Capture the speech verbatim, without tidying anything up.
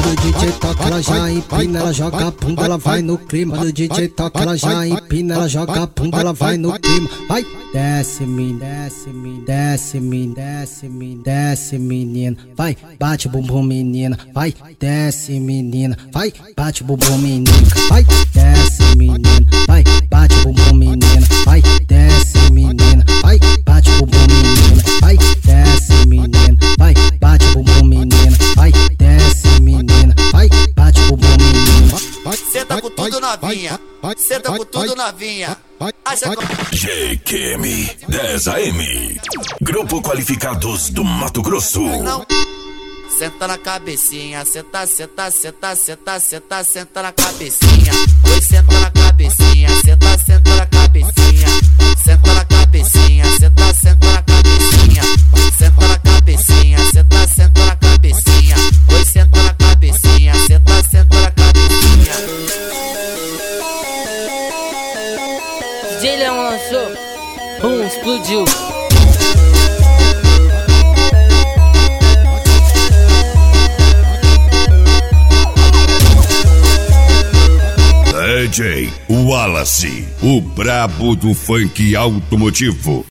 Quando o D J toca ela já empina, ela joga a bunda, ela vai no clima. Quando o D J toca ela já empina, ela joga a bunda, ela vai no clima. Vai, desce menina, desce menina, desce menina, desce menina, desce menina. Vai, bate bumbum menina, vai, desce menina, vai, bate bumbum menina. Vai, desce menina, vai, bate bumbum menina, vai, desce menina, vai, bate bumbum menina, vai, desce menina, vai, bate bumbum menina, vai, desce menina, vai, bate bumbum menina. Senta com tudo novinha, senta com tudo novinha. G Q M dez A M, Grupo Qualificados do Mato Grosso. Não. Senta na cabecinha, senta, senta, senta, senta, senta, senta na cabecinha. Oi, senta na cabecinha, senta, senta na cabecinha. Senta na cabecinha, senta, senta na cabecinha. Senta na cabecinha, senta, senta na cabecinha. Oi, senta na cabecinha, senta, senta na cabecinha. D J Leão lançou, pum, explodiu. D J Wallace, o brabo do funk automotivo.